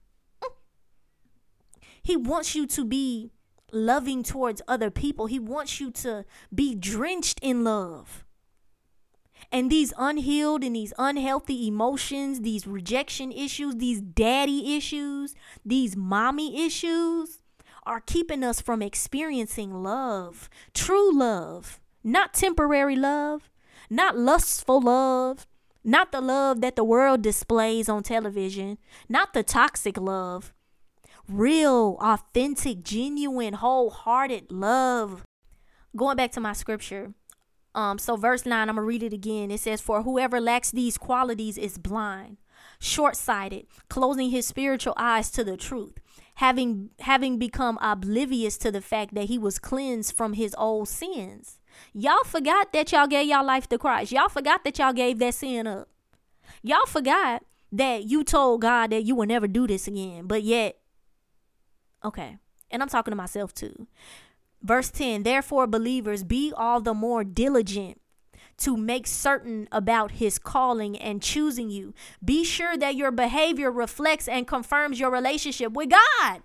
He wants you to be loving towards other people. He wants you to be drenched in love. And these unhealed and these unhealthy emotions, these rejection issues, these daddy issues, these mommy issues are keeping us from experiencing love, true love, not temporary love, not lustful love, not the love that the world displays on television, not the toxic love, real, authentic, genuine, wholehearted love. Going back to my scripture. So verse 9, I'm going to read it again. It says, for whoever lacks these qualities is blind, short-sighted, closing his spiritual eyes to the truth, having become oblivious to the fact that he was cleansed from his old sins. Y'all forgot that y'all gave y'all life to Christ. Y'all forgot that y'all gave that sin up. Y'all forgot that you told God that you will never do this again. But yet, okay, and I'm talking to myself too. Verse 10, therefore, believers, be all the more diligent to make certain about his calling and choosing you. Be sure that your behavior reflects and confirms your relationship with God.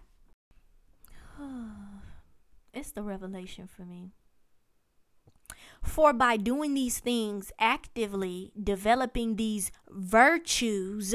It's the revelation for me. For by doing these things, actively developing these virtues,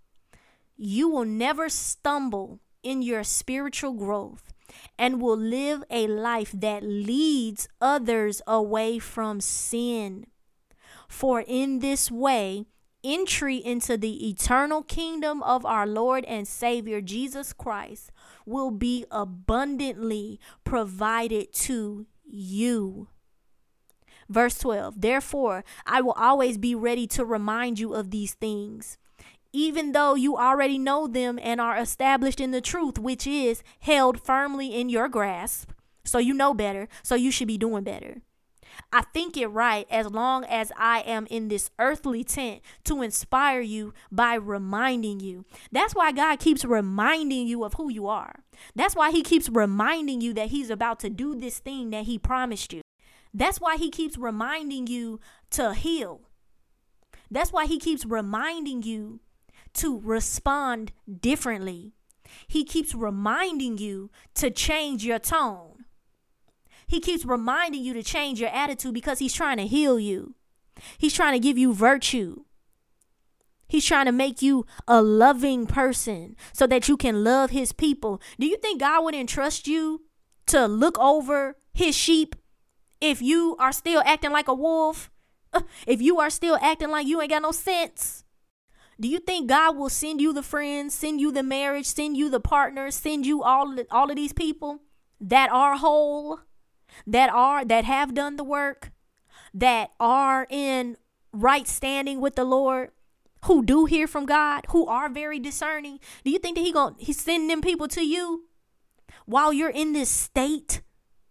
you will never stumble in your spiritual growth and will live a life that leads others away from sin. For in this way, entry into the eternal kingdom of our Lord and Savior Jesus Christ will be abundantly provided to you. Verse 12, therefore, I will always be ready to remind you of these things, even though you already know them and are established in the truth, which is held firmly in your grasp. So you know better, so you should be doing better. I think it right, as long as I am in this earthly tent, to inspire you by reminding you. That's why God keeps reminding you of who you are. That's why he keeps reminding you that he's about to do this thing that he promised you. That's why he keeps reminding you to heal. That's why he keeps reminding you to respond differently. He keeps reminding you to change your tone. He keeps reminding you to change your attitude because he's trying to heal you. He's trying to give you virtue. He's trying to make you a loving person so that you can love his people. Do you think God would entrust you to look over his sheep if you are still acting like a wolf? If you are still acting like you ain't got no sense? Do you think God will send you the friends, send you the marriage, send you the partners, send you all of these people that are whole, that have done the work, that are in right standing with the Lord, who do hear from God, who are very discerning? Do you think that he's sending them people to you while you're in this state?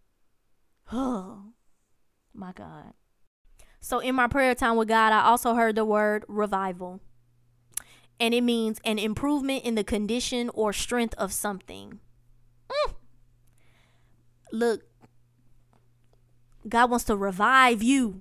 Oh, my God. So in my prayer time with God, I also heard the word revival. And it means an improvement in the condition or strength of something. Look, God wants to revive you.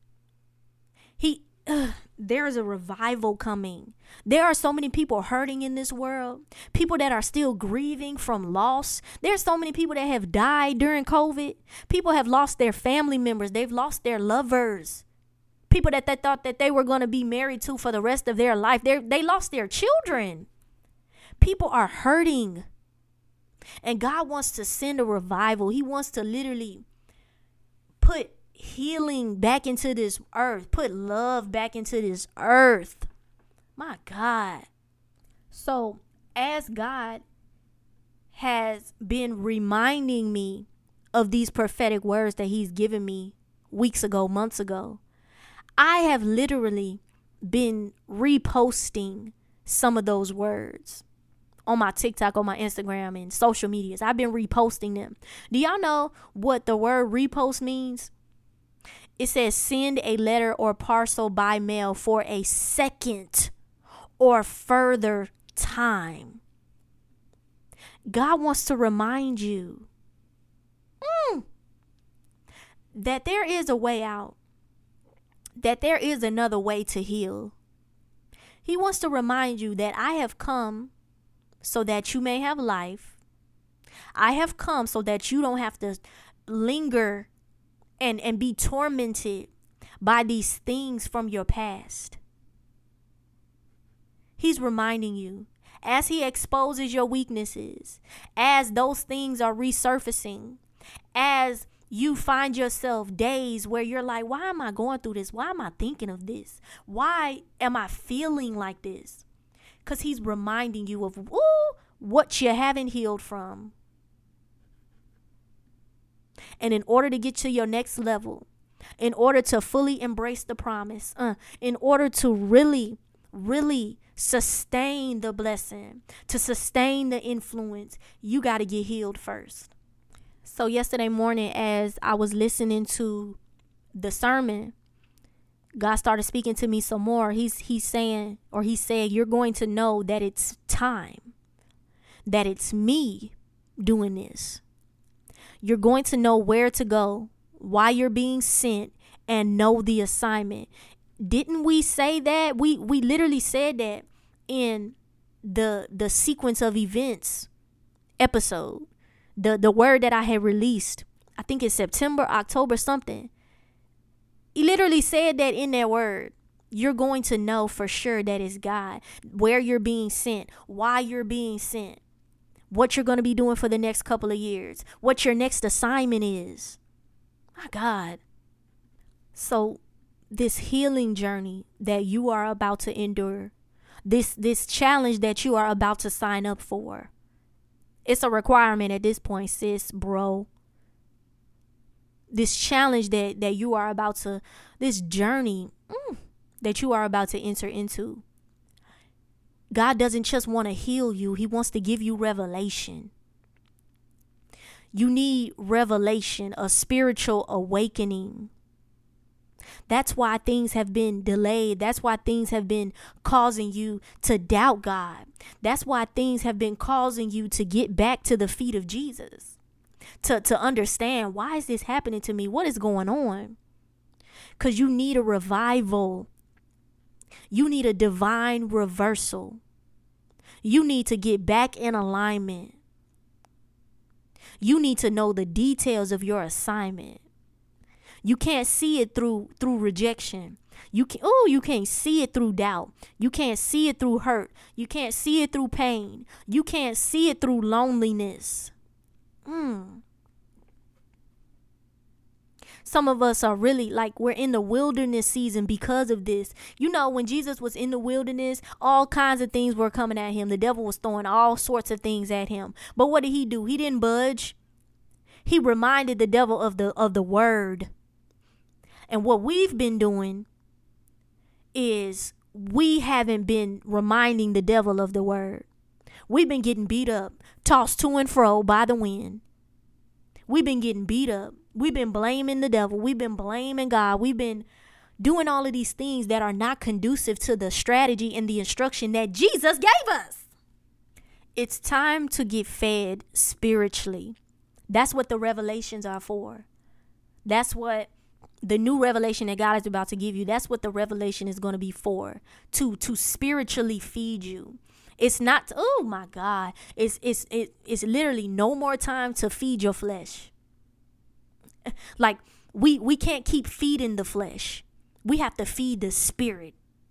There is a revival coming. There are so many people hurting in this world. People that are still grieving from loss. There's so many people that have died during COVID. People have lost their family members. They've lost their lovers. People that they thought that they were going to be married to for the rest of their life. They lost their children. People are hurting. And God wants to send a revival. He wants to literally put healing back into this earth. Put love back into this earth. My God. So as God has been reminding me of these prophetic words that he's given me weeks ago, months ago, I have literally been reposting some of those words on my TikTok, on my Instagram, and social medias. I've been reposting them. Do y'all know what the word repost means? It says send a letter or parcel by mail for a second or further time. God wants to remind you that there is a way out. That there is another way to heal. He wants to remind you that I have come so that you may have life. I have come so that you don't have to linger and be tormented by these things from your past. He's reminding you as he exposes your weaknesses, as those things are resurfacing, as you find yourself days where you're like, why am I going through this? Why am I thinking of this? Why am I feeling like this? Because he's reminding you of what you haven't healed from. And in order to get to your next level, in order to fully embrace the promise, in order to really sustain the blessing, to sustain the influence, you got to get healed first. So yesterday morning, as I was listening to the sermon, God started speaking to me some more. He said, you're going to know that it's time, that it's me doing this. You're going to know where to go, why you're being sent, and know the assignment. Didn't we say that? We literally said that in the sequence of events episode. The word that I had released, I think it's September, October, something. He literally said that in that word. You're going to know for sure that it's God, where you're being sent, why you're being sent, what you're going to be doing for the next couple of years, what your next assignment is. My God. So this healing journey that you are about to endure, this challenge that you are about to sign up for, it's a requirement at this point, sis, bro. This challenge that you are about to, this journey that you are about to enter into. God doesn't just want to heal you. He wants to give you revelation. You need revelation, a spiritual awakening. That's why things have been delayed. That's why things have been causing you to doubt God. That's why things have been causing you to get back to the feet of Jesus. To understand, why is this happening to me? What is going on? Because you need a revival. You need a divine reversal. You need to get back in alignment. You need to know the details of your assignment. You can't see it through rejection. You can't see it through doubt. You can't see it through hurt. You can't see it through pain. You can't see it through loneliness. Some of us are really like, we're in the wilderness season because of this. You know, when Jesus was in the wilderness, all kinds of things were coming at him. The devil was throwing all sorts of things at him. But what did he do? He didn't budge. He reminded the devil of the word. And what we've been doing is we haven't been reminding the devil of the word. We've been getting beat up, tossed to and fro by the wind. We've been getting beat up. We've been blaming the devil. We've been blaming God. We've been doing all of these things that are not conducive to the strategy and the instruction that Jesus gave us. It's time to get fed spiritually. That's what the revelations are for. That's what the new revelation that God is about to give you, that's what the revelation is going to be for. To spiritually feed you. It's not, oh my God, it's literally no more time to feed your flesh. Like we can't keep feeding the flesh. We have to feed the spirit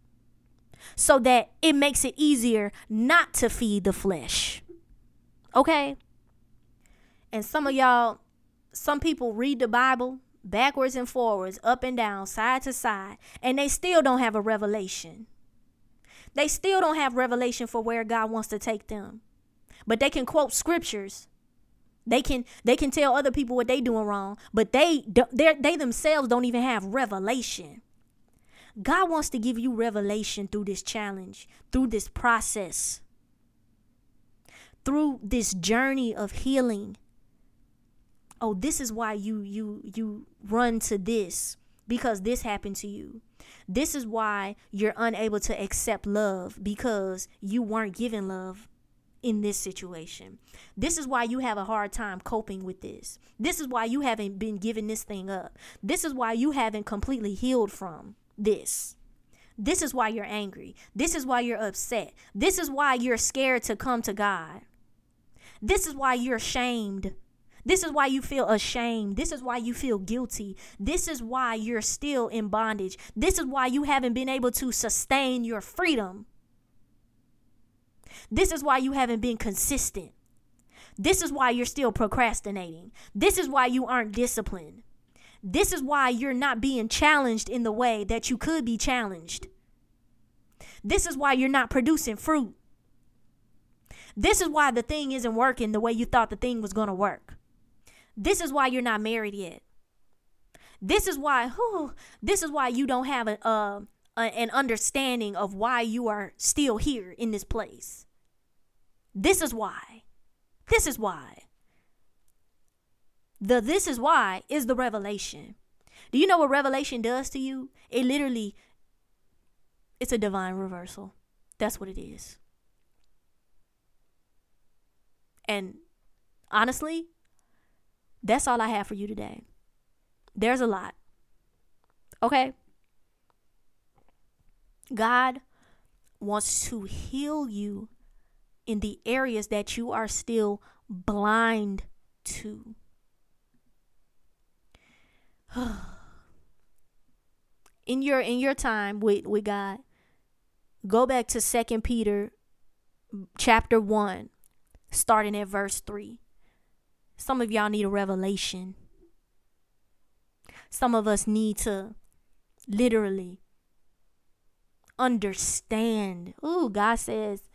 so that it makes it easier not to feed the flesh. Okay? And some of y'all, some people read the Bible backwards and forwards, up and down, side to side, and they still don't have a revelation. They still don't have revelation for where God wants to take them. But they can quote scriptures. They can tell other people what they doing wrong, but they themselves don't even have revelation. God wants to give you revelation through this challenge, through this process, through this journey of healing. Oh, this is why you run to this, because this happened to you. This is why you're unable to accept love, because you weren't given love in this situation. This is why you have a hard time coping with this. This is why you haven't been given this thing up. This is why you haven't completely healed from this. This is why you're angry. This is why you're upset. This is why you're scared to come to God. This is why you're ashamed. This is why you feel ashamed. This is why you feel guilty. This is why you're still in bondage. This is why you haven't been able to sustain your freedom. This is why you haven't been consistent. This is why you're still procrastinating. This is why you aren't disciplined. This is why you're not being challenged in the way that you could be challenged. This is why you're not producing fruit. This is why the thing isn't working the way you thought the thing was going to work. This is why you're not married yet. This is why you don't have an understanding of why you are still here in this place. This is why. This is why. This is why is the revelation. Do you know what revelation does to you? It's a divine reversal. That's what it is. And honestly, that's all I have for you today. There's a lot. Okay? God wants to heal you in the areas that you are still blind to. In your time with God, go back to 2 Peter chapter 1, starting at verse 3. Some of y'all need a revelation. Some of us need to literally understand. Ooh, God says,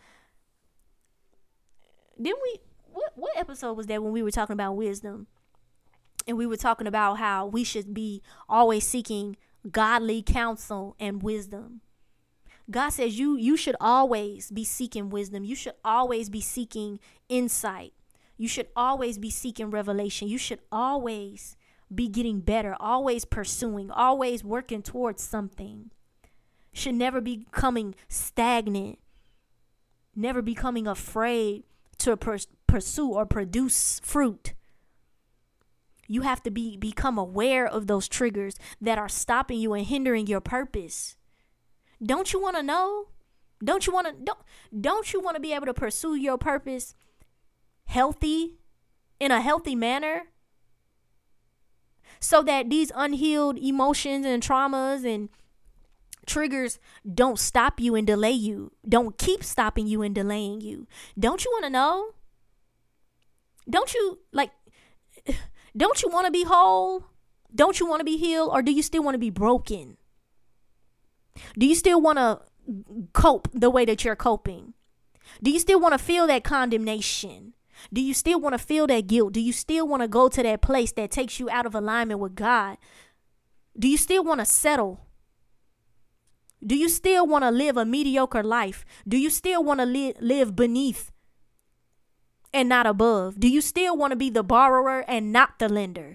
didn't we, what episode was that when we were talking about wisdom? And we were talking about how we should be always seeking godly counsel and wisdom. God says you should always be seeking wisdom. You should always be seeking insight. You should always be seeking revelation. You should always be getting better, always pursuing, always working towards something. Should never be becoming stagnant, never becoming afraid to pursue or produce fruit. You have to become aware of those triggers that are stopping you and hindering your purpose. Don't you want to know? Don't you want to be able to pursue your purpose in a healthy manner? So that these unhealed emotions and traumas and triggers don't stop you and delay you. Don't keep stopping you and delaying you. Don't you want to know? Don't you want to be whole? Don't you want to be healed? Or do you still want to be broken? Do you still want to cope the way that you're coping? Do you still want to feel that condemnation? Do you still want to feel that guilt? Do you still want to go to that place that takes you out of alignment with God? Do you still want to settle? Do you still want to live a mediocre life? Do you still want to live beneath and not above? Do you still want to be the borrower and not the lender?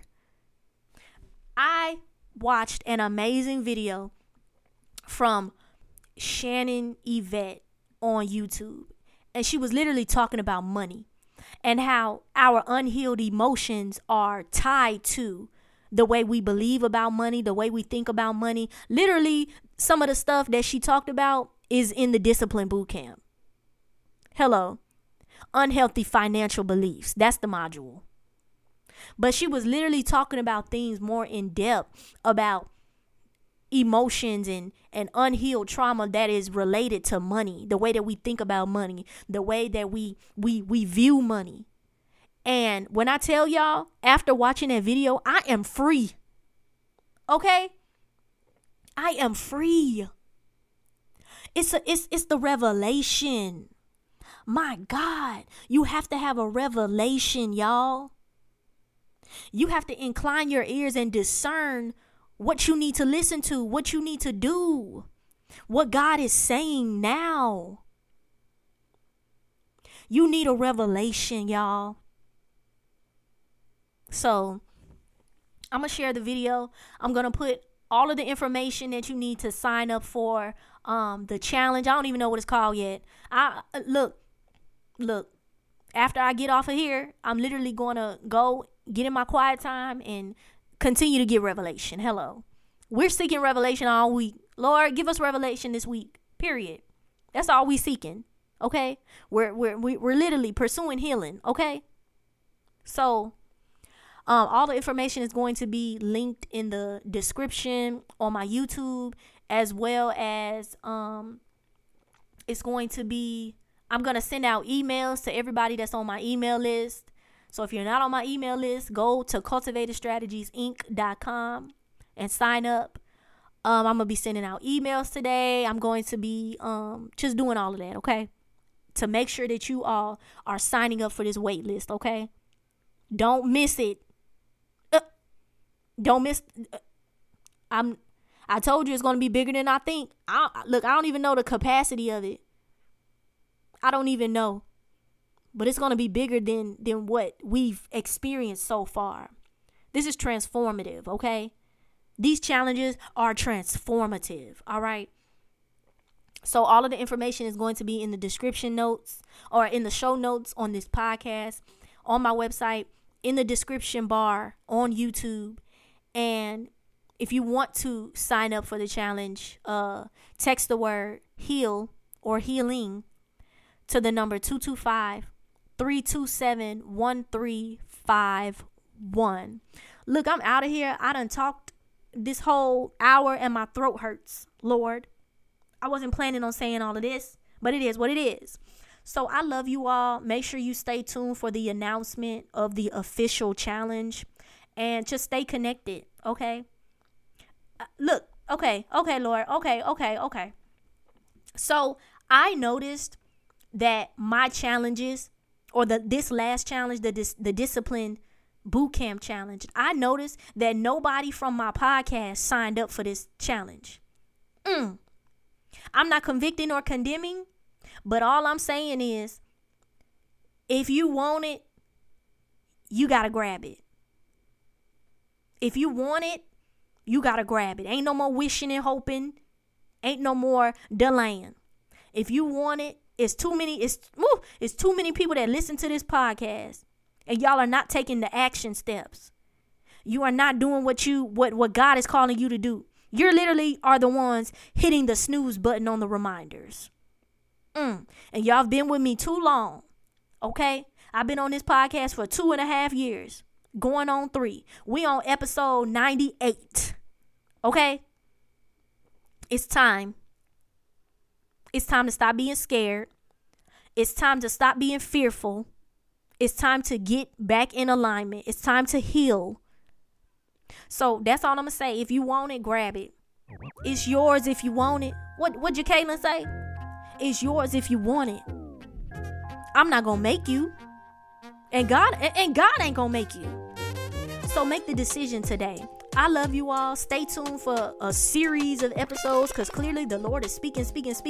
I watched an amazing video from Shannon Yvette on YouTube, and she was literally talking about money and how our unhealed emotions are tied to the way we believe about money, the way we think about money. Literally, some of the stuff that she talked about is in the Discipline Bootcamp. Hello. Unhealthy financial beliefs. That's the module. But she was literally talking about things more in depth about emotions and unhealed trauma that is related to money, the way that we think about money, the way that we view money. And when I tell y'all, after watching that video, I am free. Okay? I am free. It's the revelation. My God, you have to have a revelation, y'all. You have to incline your ears and discern what you need to listen to, what you need to do, what God is saying now. You need a revelation, y'all. So I'm going to share the video. I'm going to put all of the information that you need to sign up for the challenge. I don't even know what it's called yet. Look, after I get off of here, I'm literally going to go get in my quiet time and continue to get revelation. Hello. We're seeking revelation all week. Lord, give us revelation this week. Period. That's all we seeking. Okay? We're literally pursuing healing. Okay? So All the information is going to be linked in the description on my YouTube, as well as it's going to be, I'm going to send out emails to everybody that's on my email list. So if you're not on my email list, go to cultivatorstrategiesinc.com and sign up. I'm going to be sending out emails today. I'm going to be just doing all of that, okay? To make sure that you all are signing up for this wait list, okay? Don't miss it. Don't miss. I told you it's going to be bigger than I think. Look, I don't even know the capacity of it. I don't even know. But it's going to be bigger than what we've experienced so far. This is transformative, okay? These challenges are transformative, all right? So all of the information is going to be in the description notes or in the show notes on this podcast, on my website, in the description bar, on YouTube. And if you want to sign up for the challenge, text the word heal or healing to the number 225-327-1351. Look, I'm out of here. I done talked this whole hour and my throat hurts, Lord. I wasn't planning on saying all of this, but it is what it is. So I love you all. Make sure you stay tuned for the announcement of the official challenge and just stay connected, okay? Look, okay, Lord, okay. So I noticed that my challenges, or this last challenge, the discipline boot camp challenge, I noticed that nobody from my podcast signed up for this challenge. I'm not convicting or condemning, but all I'm saying is, if you want it, you got to grab it. If you want it, you got to grab it. Ain't no more wishing and hoping. Ain't no more delaying. If you want it, it's too many people that listen to this podcast, and y'all are not taking the action steps. You are not doing what God is calling you to do. You literally are the ones hitting the snooze button on the reminders. And y'all have been with me too long. Okay? I've been on this podcast for 2.5 years. Going on 3. We on episode 98. Okay? It's time. It's time to stop being scared. It's time to stop being fearful. It's time to get back in alignment. It's time to heal. So that's all I'm going to say. If you want it, grab it. It's yours if you want it. What'd Jacqueline say? It's yours if you want it. I'm not going to make you. And God ain't going to make you. So make the decision today. I love you all. Stay tuned for a series of episodes, because clearly the Lord is speaking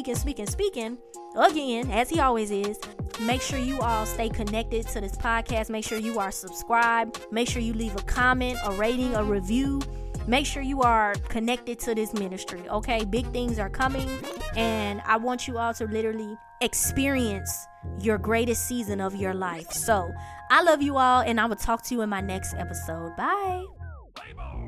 again, as he always is. Make sure you all stay connected to this podcast. Make sure you are subscribed. Make sure you leave a comment, a rating, a review. Make sure you are connected to this ministry, okay? Big things are coming, and I want you all to literally experience your greatest season of your life. So I love you all, and I will talk to you in my next episode. Bye.